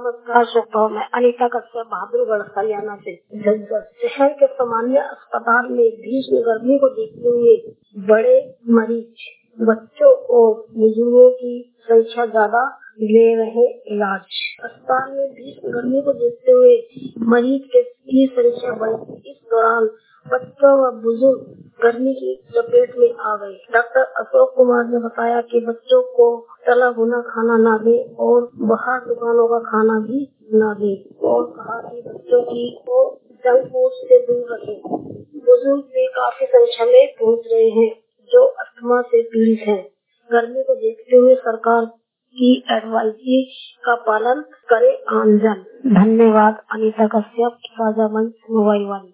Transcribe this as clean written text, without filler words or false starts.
नमस्कार श्रोताओं, मैं अनीता कश्यप बहादुरगढ़ हरियाणा से। शहर के सामान्य अस्पताल में भीषण गर्मी को देखते हुए बड़े मरीज, बच्चों और बुजुर्गों की संख्या ज्यादा ले रहे इलाज। अस्पताल में भीषण गर्मी को देखते हुए मरीज की संख्या बढ़ी। इस दौरान बच्चों व बुजुर्ग गर्मी की चपेट में आ गए। डॉक्टर अशोक कुमार ने बताया कि बच्चों को तला भुना खाना न दें और बाहर दुकानों का खाना भी न दें, और कहा कि बच्चों को जंक फूड से दूर रखें। बुजुर्ग भी काफी संख्या में पहुँच रहे हैं जो अस्थमा से पीड़ित हैं। गर्मी को देखते हुए सरकार की एडवाइजरी का पालन करे आम जन। धन्यवाद। अनीता कश्यप, साझा मंच, मोबाइल 1।